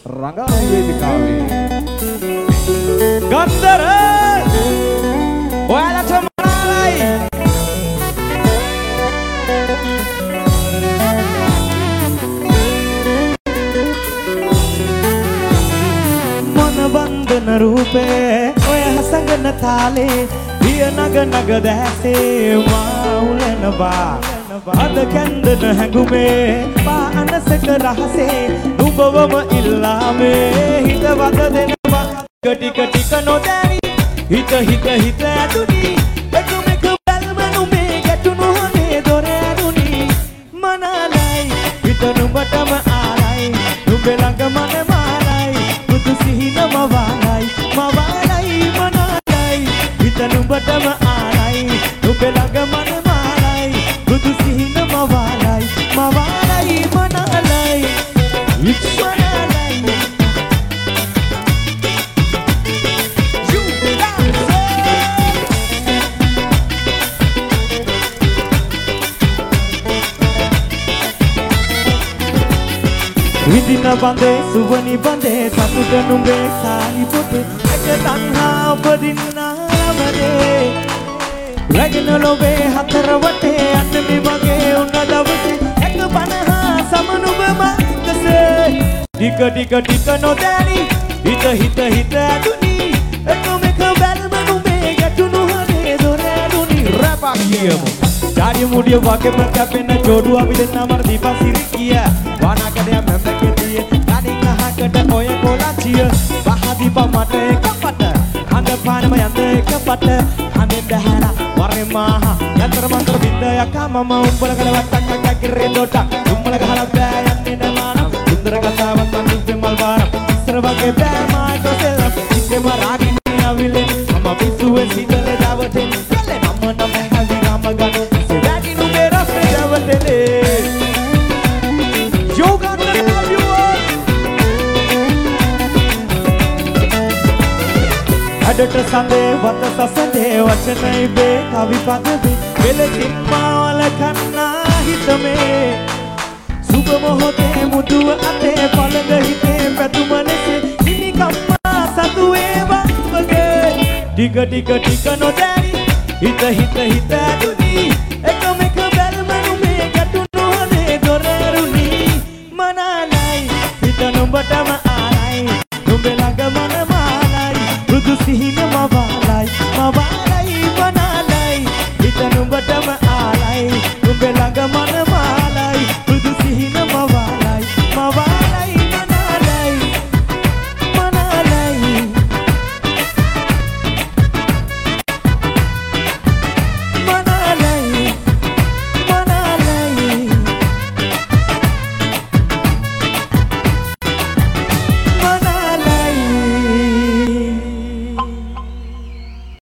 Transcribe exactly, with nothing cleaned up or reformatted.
රංගා වේදිකාවේ ගන්දර ඔයාලට මනාලයි මොන බන්ධන රූපේ ඔය හසඟන තාලේ පිය නග නග දැසේ මා උලනවා අද කැන්දන හැඟුමේ පා අනසක රහසේ නුඹවම ඉල්ලාමේ හිත වද දෙනවා ටික ටික නොදැනි හිත හිත හිත ඇතුනි එකම එක බැල්ම නුඹේ ගැටුණු හොනේ දොර ඇරුණි මනාලයි හිත නුඹටම ආලයි නුඹේ ළඟ මන මාලයි බුදු සිහින මවාලයි මවාලයි මනාලයි හිත නුඹටම ආලයි නුඹේ ළඟ මන මාලයි බුදු සිහින මවාලයි මවාලයි මනාලයි ඉක්මනාලයි විදින බඳේ සුවනි බඳේ සතුට නුඹේ සාලි පොතේ එක තණ්හා උපදින්නාමනේ රැගෙන ලොවේ හතර වටේ අන්නේ වගේ උන දවසේ එක පනහා සම නුඹ මක්කසේ ටික ටික ටික නොදැනි හිත හිත හිත ඇතුනි එකම එක බැල්ම නුඹේ ගැටුණු හනේ දොර ඇරුණි රැපක් කියමු ඩාඩි මුඩිය වගේම කැපෙන ජෝඩු අපි දෙන්න මර දීපා සිරි කිය වානාකඩය මැම්බකෙතිය ඩාඩි කහකට ඔය කොලාචිය වහදී පමට එක පට හඳ පානම යන්න එක පට හඳෙන් දැහැලා වරේ මාහ යතර මන්තර බින්දයක් මම උඹල කලවත්තක් කැකිරේ දොට උඹල ගහලා බෑ යන්නේ නමාන සුන්දර කතාවක් මන්දුවේ මල් වාරම් ඉස්සර වගේ බෑ මාට සෙල්ලම් ඉස්සෙම රාගිනේ අවිලේ මම පිස්සුවේ සිටලේ දවටේ කලේ මම නම් හැවි රාම ගනෝ අඩට සඳේ වත සසඳේ වචනයි බේ කවි පදවේ වෙලකින් මාවල කන්නා හිතමේ සුබ මොහොතේ මුදුව අතේ පළඟ හිතේ පැතුම ලෙසේ හිමිකම්මා සතු වේවා වගේ ටික ටික ටික නොදැනි හිත හිත හිත ඇතුනි එකම එක බැල්ම නුඹේ ගැටුණු හනේ දොර ඇරුණි මනාලයි හිත නුඹටම ආලයි නුඹේ ළඟ මන මාලයි බුදු සිහින මවාලයි මවාලයි මනාලයි හිත නුඹටම ආලයි නුඹේ ළඟ මන